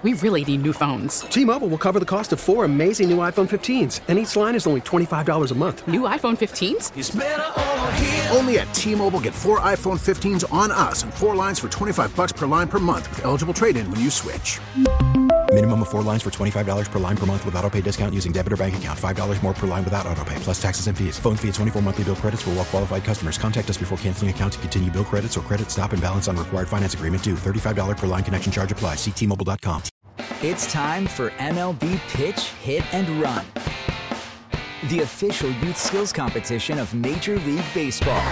We really need new phones. T-Mobile will cover the cost of 4 amazing new iPhone 15s, and each line is only $25 a month. New iPhone 15s? It's better over here. Only at T-Mobile, get 4 iPhone 15s on us and 4 lines for $25 per line per month with eligible trade-in when you switch. Minimum of 4 lines for $25 per line per month with autopay discount using debit or bank account. $5 more per line without autopay, plus taxes and fees. Phone fee at 24 monthly bill credits for well-qualified customers. Contact us before canceling account to continue bill credits or credit stop and balance on required finance agreement due. $35 per line connection charge applies. See T-Mobile.com. It's time for MLB Pitch, Hit, and Run, the official youth skills competition of Major League Baseball.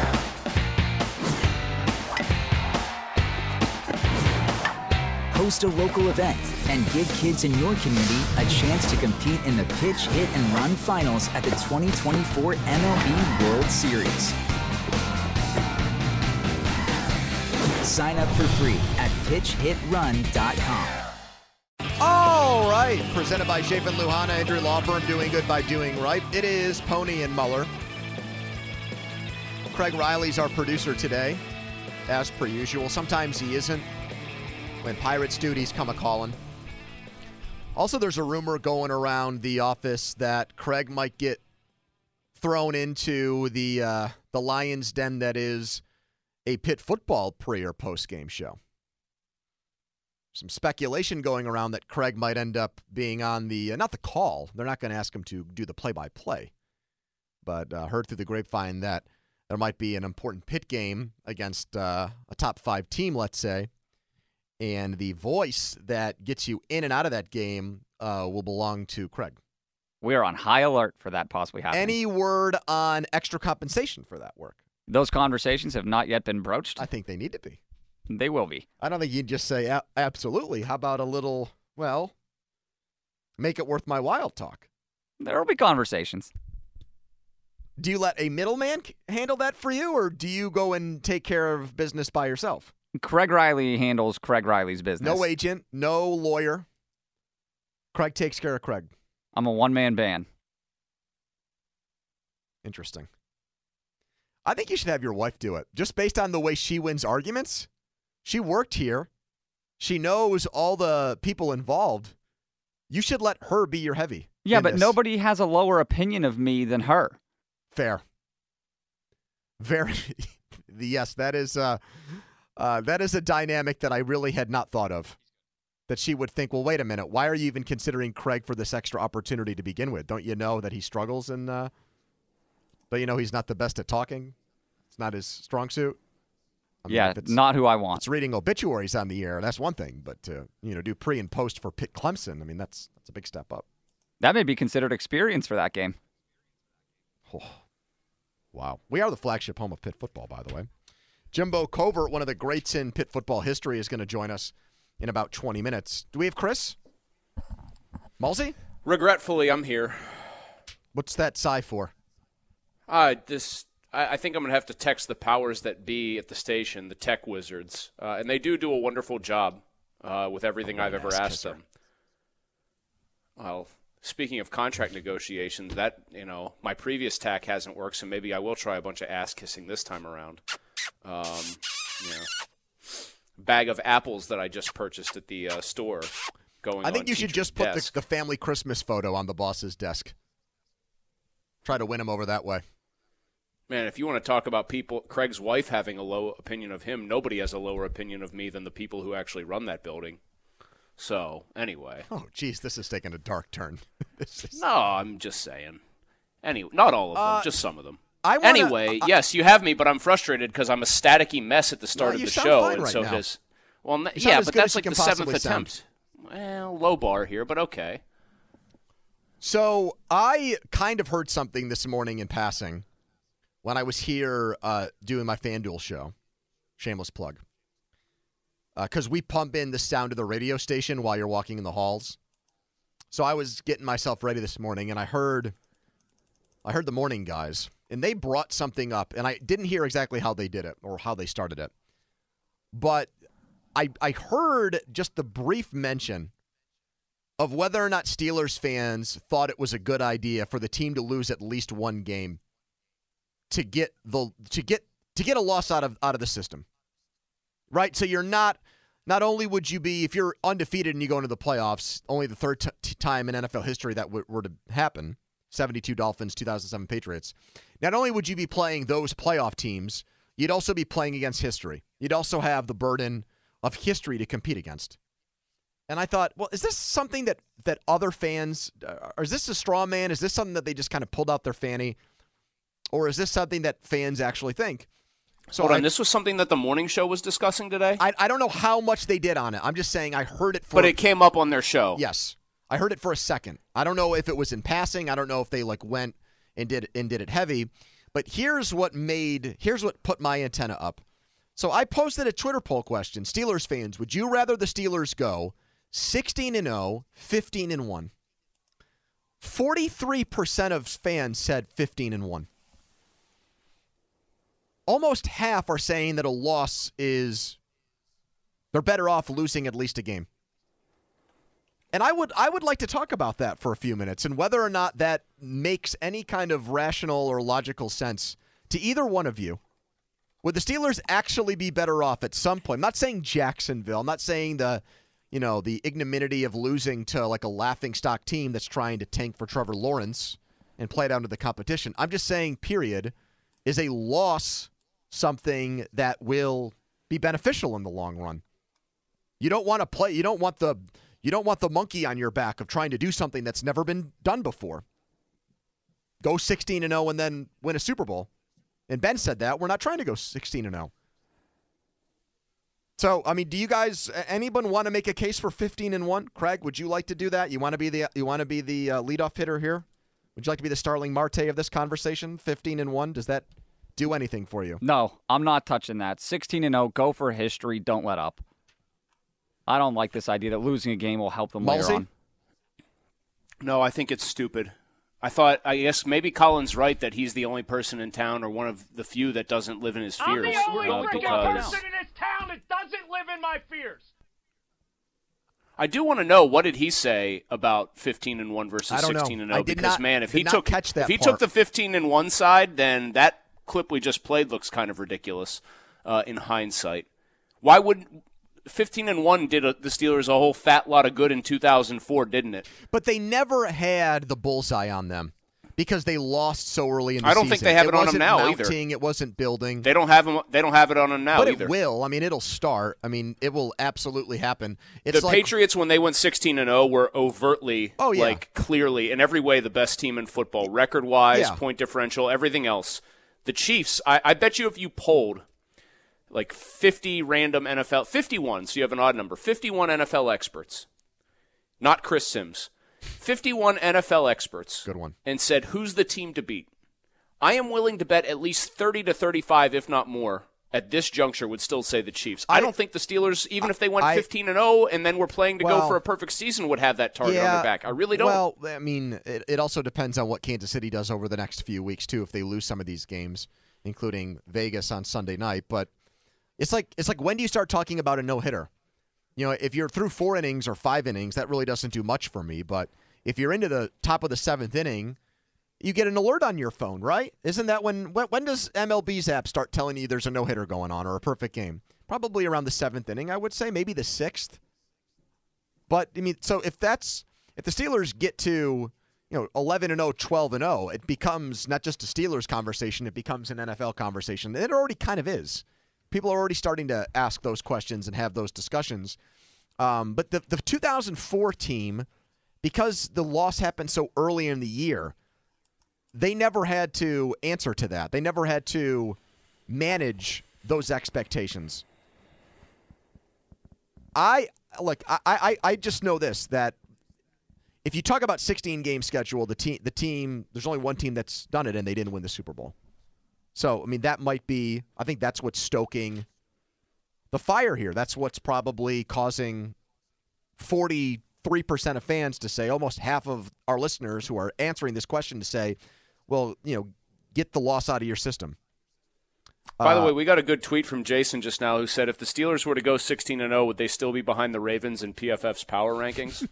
Host a local event and give kids in your community a chance to compete in the Pitch, Hit, and Run finals at the 2024 MLB World Series. Sign up for free at pitchhitrun.com. All right, presented by Chafin Luhana, Andrew Law Firm, doing good by doing right. It is Pony and Muller. Craig Riley's our producer today, as per usual. Sometimes he isn't. When Pirates duties come a-calling. Also, there's a rumor going around the office that Craig might get thrown into the lion's den that is a Pitt football pre- or post-game show. Some speculation going around that Craig might end up being on the, not the call. They're not going to ask him to do the play-by-play. But heard through the grapevine that there might be an important Pitt game against a top 5 team, let's say. And the voice that gets you in and out of that game will belong to Craig. We are on high alert for that possibly happening. Any word on extra compensation for that work? Those conversations have not yet been broached. I think they need to be. They will be. I don't think you'd just say, absolutely. How about a little, well, make it worth my while talk? There will be conversations. Do you let a middleman handle that for you, or do you go and take care of business by yourself? Craig Riley handles Craig Riley's business. No agent, no lawyer. Craig takes care of Craig. I'm a one-man band. Interesting. I think you should have your wife do it. Just based on the way she wins arguments. She worked here. She knows all the people involved. You should let her be your heavy. Yeah, but nobody has a lower opinion of me than her. Fair. Very. Yes, that is a dynamic that I really had not thought of. That she would think, well, wait a minute, why are you even considering Craig for this extra opportunity to begin with? Don't you know that he struggles and don't you know he's not the best at talking? It's not his strong suit. I mean, yeah, not who I want. It's reading obituaries on the air. That's one thing, but to do pre and post for Pitt Clemson, I mean that's a big step up. That may be considered experience for that game. Oh, wow, we are the flagship home of Pitt football, by the way. Jimbo Covert, one of the greats in Pitt football history, is going to join us in about 20 minutes. Do we have Chris? Malsey? Regretfully, I'm here. What's that sigh for? I think I'm going to have to text the powers that be at the station, the tech wizards. And they do a wonderful job with everything I've ever asked them. Well, speaking of contract negotiations, my previous tack hasn't worked, so maybe I will try a bunch of ass-kissing this time around. Bag of apples that I just purchased at the store. I think you should just put the family Christmas photo on the boss's desk. Try to win him over that way. Man, if you want to talk about Craig's wife having a low opinion of him, nobody has a lower opinion of me than the people who actually run that building. So, anyway. Oh, geez, this is taking a dark turn. No, I'm just saying. Anyway, not all of them, just some of them. Yes, you have me, but I'm frustrated because I'm a staticky mess at the start of the show, and so does. Well, yeah, but that's like the 7th attempt. Well, low bar here, but okay. So I kind of heard something this morning in passing when I was here doing my FanDuel show. Shameless plug. Because we pump in the sound of the radio station while you're walking in the halls. So I was getting myself ready this morning, and I heard the morning guys, and they brought something up, and I didn't hear exactly how they did it or how they started it. But I heard just the brief mention of whether or not Steelers fans thought it was a good idea for the team to lose at least one game to get a loss out of the system. Right? So you're not not only would you be, if you're undefeated and you go into the playoffs, only the third time in NFL history that were to happen, 72 Dolphins, 2007 Patriots, not only would you be playing those playoff teams, you'd also be playing against history. You'd also have the burden of history to compete against. And I thought, well, is this something that other fans, or is this a straw man? Is this something that they just kind of pulled out their fanny? Or is this something that fans actually think? So Hold on, this was something that the morning show was discussing today? I don't know how much they did on it. I'm just saying I heard it for... But it came up on their show. Yes. I heard it for a second. I don't know if it was in passing. I don't know if they went and did it heavy. But here's what put my antenna up. So I posted a Twitter poll question. Steelers fans, would you rather the Steelers go 16-0, 15-1? 43% of fans said 15-1. Almost half are saying that a loss is, they're better off losing at least a game. And I would like to talk about that for a few minutes and whether or not that makes any kind of rational or logical sense to either one of you. Would the Steelers actually be better off at some point? I'm not saying Jacksonville. I'm not saying the ignominy of losing to like a laughingstock team that's trying to tank for Trevor Lawrence and play down to the competition. I'm just saying, period, is a loss something that will be beneficial in the long run. You don't want to play. You don't want the monkey on your back of trying to do something that's never been done before. Go 16-0 and then win a Super Bowl. And Ben said that. We're not trying to go 16-0. So, I mean, do you guys, anyone want to make a case for 15-1? Craig, would you like to do that? You want to be the leadoff hitter here? Would you like to be the Starling Marte of this conversation? 15-1? Does that do anything for you? No, I'm not touching that. 16-0, go for history, don't let up. I don't like this idea that losing a game will help them later on. No, I think it's stupid. I guess maybe Colin's right that he's the only person in town or one of the few that doesn't live in his fears. I'm the only freaking person in this town that doesn't live in my fears. I do want to know, what did he say about 15-1 versus 16-0? Because man, if he took the 15-1 side, then that clip we just played looks kind of ridiculous in hindsight. Why would 15-1 did the Steelers a whole fat lot of good in 2004, didn't it? But they never had the bullseye on them because they lost so early in the season. I don't think they have it on them now either. It wasn't building. They don't have it on them now but either. But it will. I mean, it'll start. I mean, it will absolutely happen. The Patriots, when they went 16-0, were overtly, clearly, in every way, the best team in football, record-wise, point differential, everything else. The Chiefs, I bet you if you polled 50 random NFL, 51, so you have an odd number, 51 NFL experts, not Chris Sims, 51 NFL experts, good one, and said, who's the team to beat? I am willing to bet at least 30 to 35, if not more, at this juncture would still say the Chiefs. I don't think the Steelers, even if they went 15-0 and then were playing to go for a perfect season, would have that target on their back. I really don't. Well, I mean, it also depends on what Kansas City does over the next few weeks, too, if they lose some of these games, including Vegas on Sunday night. But it's like when do you start talking about a no-hitter? You know, if you're through 4 innings or 5 innings, that really doesn't do much for me. But if you're into the top of the 7th inning, you get an alert on your phone, right? Isn't that when does MLB's app start telling you there's a no-hitter going on or a perfect game? Probably around the 7th inning, I would say, maybe the 6th. But I mean, so if the Steelers get to 11-0, 12-0, it becomes not just a Steelers conversation, it becomes an NFL conversation. It already kind of is. People are already starting to ask those questions and have those discussions. But the 2004 team, because the loss happened so early in the year, they never had to answer to that. They never had to manage those expectations. I just know this, that if you talk about 16-game schedule, the team, there's only one team that's done it, and they didn't win the Super Bowl. So, I mean, that might be, I think that's what's stoking the fire here. That's what's probably causing 43% of fans to say, almost half of our listeners who are answering this question to say, well, get the loss out of your system. By the way, we got a good tweet from Jason just now who said, if the Steelers were to go 16-0, would they still be behind the Ravens in PFF's power rankings?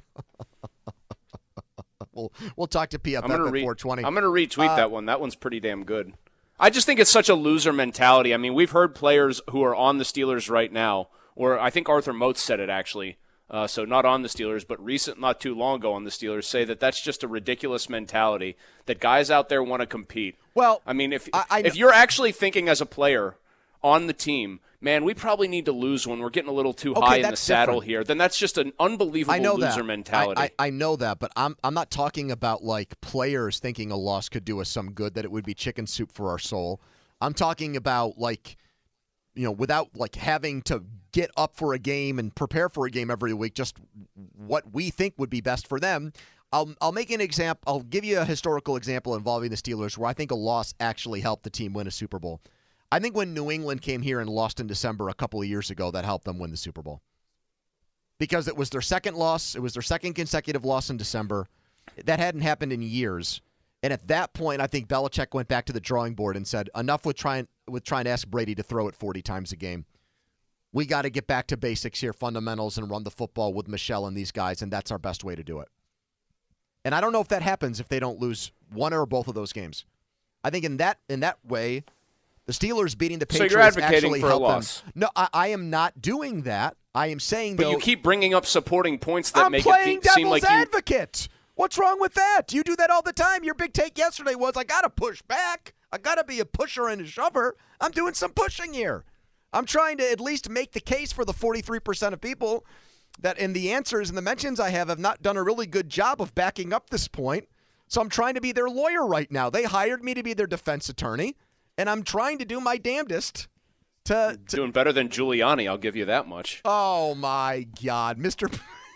We'll talk to PFF at 420. I'm going to retweet that one. That one's pretty damn good. I just think it's such a loser mentality. I mean, we've heard players who are on the Steelers right now or I think Arthur Moats said it actually, so not on the Steelers, but not too long ago on the Steelers, say that that's just a ridiculous mentality, that guys out there want to compete. Well, I mean, if you're actually thinking as a player on the team, man, we probably need to lose when we're getting a little too high in the saddle here, then that's just an unbelievable loser mentality. I know that, but I'm not talking about like players thinking a loss could do us some good, that it would be chicken soup for our soul. I'm talking about like, without like having to get up for a game and prepare for a game every week, just what we think would be best for them. I'll make an example. I'll give you a historical example involving the Steelers where I think a loss actually helped the team win a Super Bowl. I think when New England came here and lost in December a couple of years ago, that helped them win the Super Bowl. Because it was their second loss. It was their second consecutive loss in December. That hadn't happened in years. And at that point, I think Belichick went back to the drawing board and said, enough with trying to ask Brady to throw it 40 times a game. We got to get back to basics here, fundamentals, and run the football with Michelle and these guys, and that's our best way to do it. And I don't know if that happens if they don't lose one or both of those games. I think in that way, the Steelers beating the Patriots so you're advocating actually for a helped loss. them. No, I am not doing that. I am saying, but though, you keep bringing up supporting points that make it seem like advocate. What's wrong with that? You do that all the time. Your big take yesterday was, I got to push back. I got to be a pusher and a shover. I'm doing some pushing here. I'm trying to at least make the case for the 43% of people that in the answers and the mentions I have not done a really good job of backing up this point. So I'm trying to be their lawyer right now. They hired me to be their defense attorney, and I'm trying to do my damnedest to doing better than Giuliani, I'll give you that much. Oh, my God. Mr.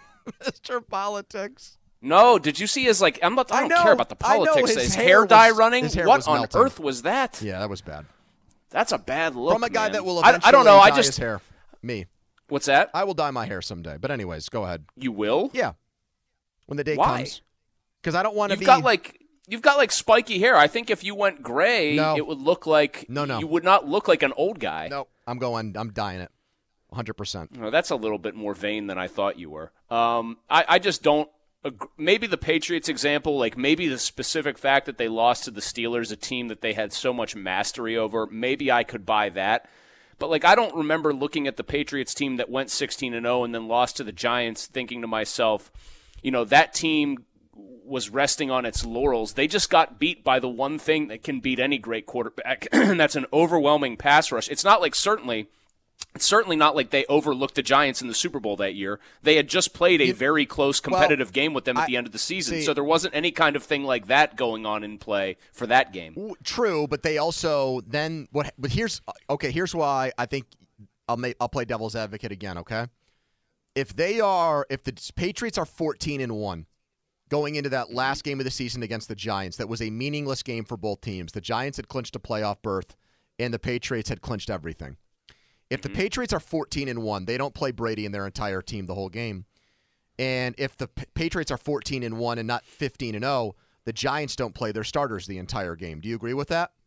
Politics. No, did you see his, I don't care about the politics. His hair dye running? What on earth was that? Yeah, that was bad. That's a bad look, from a guy man. that will eventually I don't know. dye his hair. Me. What's that? I will dye my hair someday. But anyways, go ahead. You will? Yeah. When the day Why? comes. Because I don't want to be. You've got spiky hair. I think if you went gray, it would look like you would not look like an old guy. No, I'm dyeing it. 100%. No, that's a little bit more vain than I thought you were. I just don't. Maybe the Patriots example, maybe the specific fact that they lost to the Steelers, a team that they had so much mastery over, maybe I could buy that. But, I don't remember looking at the Patriots team that went 16-0 and then lost to the Giants thinking to myself, that team was resting on its laurels. They just got beat by the one thing that can beat any great quarterback, and that's an overwhelming pass rush. It's certainly not like they overlooked the Giants in the Super Bowl that year. They had just played a very close competitive game with them at the end of the season, so there wasn't any kind of thing like that going on in play for that game. True, but they also then what? But here's why I think I'll play devil's advocate again. Okay, if the Patriots are 14-1 going into that last game of the season against the Giants, that was a meaningless game for both teams. The Giants had clinched a playoff berth, and the Patriots had clinched everything. If the Patriots are 14-1, they don't play Brady and their entire team the whole game. And if the Patriots are 14-1 and not 15-0, the Giants don't play their starters the entire game. Do you agree with that?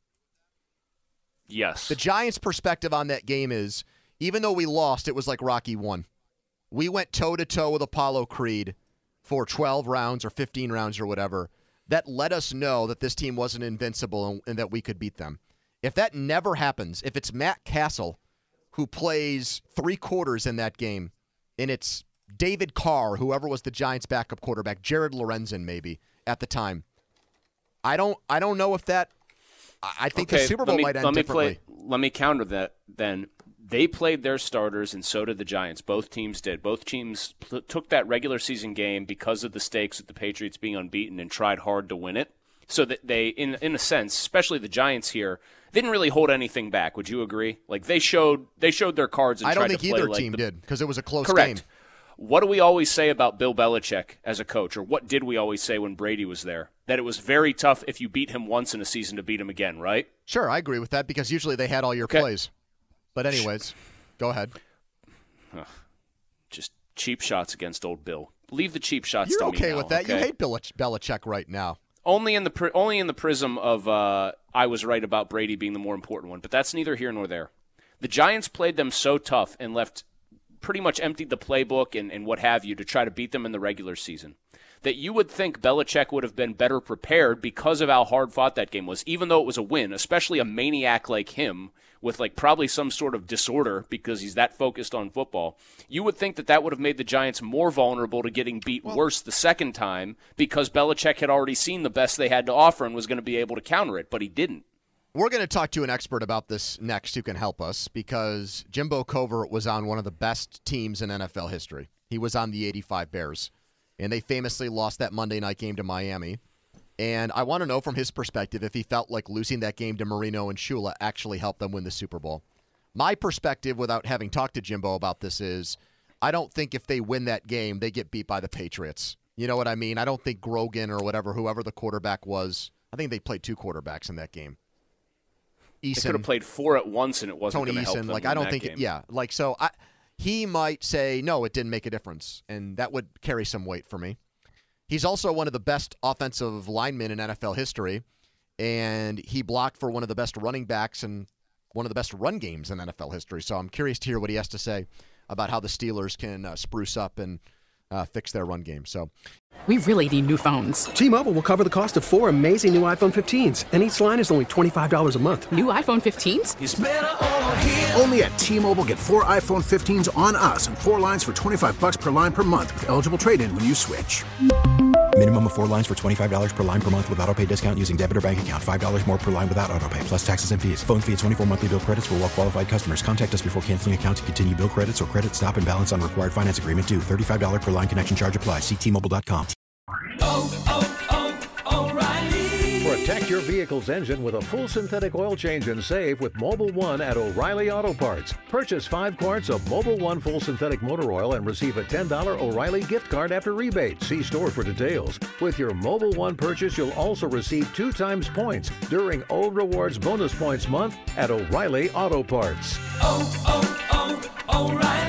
Yes. The Giants' perspective on that game is, even though we lost, it was like Rocky won. We went toe-to-toe with Apollo Creed for 12 rounds or 15 rounds or whatever. That let us know that this team wasn't invincible and that we could beat them. If that never happens, if it's Matt Castle who plays 3 quarters in that game, and it's David Carr, whoever was the Giants' backup quarterback, Jared Lorenzen maybe at the time. I don't know if that. I think the Super Bowl might end differently. Let me counter that then. They played their starters, and so did the Giants. Both teams did. Both teams took that regular season game because of the stakes of the Patriots being unbeaten and tried hard to win it. So that they, in a sense, especially the Giants here, didn't really hold anything back. Would you agree? They showed their cards and tried to play. I don't think either team did because it was a close game. Correct. What do we always say about Bill Belichick as a coach, or what did we always say when Brady was there? That it was very tough if you beat him once in a season to beat him again, right? Sure, I agree with that because usually they had all your plays. But anyways, go ahead. Just cheap shots against old Bill. Leave the cheap shots You're to okay me now, with that. okay? You hate Belichick right now. Only in the prism of I was right about Brady being the more important one, but that's neither here nor there. The Giants played them so tough and pretty much emptied the playbook and what have you to try to beat them in the regular season, that you would think Belichick would have been better prepared because of how hard fought that game was, even though it was a win, especially a maniac like him with like probably some sort of disorder because he's that focused on football. You would think that would have made the Giants more vulnerable to getting beat worse the second time because Belichick had already seen the best they had to offer and was going to be able to counter it, but he didn't. We're going to talk to an expert about this next who can help us because Jimbo Covert was on one of the best teams in NFL history. He was on the 85 Bears, and they famously lost that Monday night game to Miami. And I want to know from his perspective if he felt like losing that game to Marino and Shula actually helped them win the Super Bowl. My perspective, without having talked to Jimbo about this, is I don't think if they win that game, they get beat by the Patriots. You know what I mean? I don't think Grogan or whoever the quarterback was, I think they played 2 quarterbacks in that game. Eason, they could have played 4 at once, and it wasn't going to help them. Like I don't think, he might say no, it didn't make a difference, and that would carry some weight for me. He's also one of the best offensive linemen in NFL history, and he blocked for one of the best running backs and one of the best run games in NFL history. So I'm curious to hear what he has to say about how the Steelers can spruce up and fix their run game. So We really need new phones. T-Mobile will cover the cost of 4 amazing new iPhone 15s, and each line is only $25 a month. New iPhone 15s? It's better over here. Only at T-Mobile, get 4 iPhone 15s on us and 4 lines for $25 per line per month with eligible trade-in when you switch. Minimum of 4 lines for $25 per line per month with autopay discount using debit or bank account. $5 more per line without autopay, plus taxes and fees. Phone fee at 24 monthly bill credits for well-qualified customers. Contact us before canceling account to continue bill credits or credit stop and balance on required finance agreement due. $35 per line connection charge applies. See T-Mobile.com. O'Reilly. Protect your vehicle's engine with a full synthetic oil change and save with Mobil 1 at O'Reilly Auto Parts. Purchase 5 quarts of Mobil 1 full synthetic motor oil and receive a $10 O'Reilly gift card after rebate. See store for details. With your Mobil 1 purchase, you'll also receive 2 times points during O Rewards Bonus Points Month at O'Reilly Auto Parts. O'Reilly.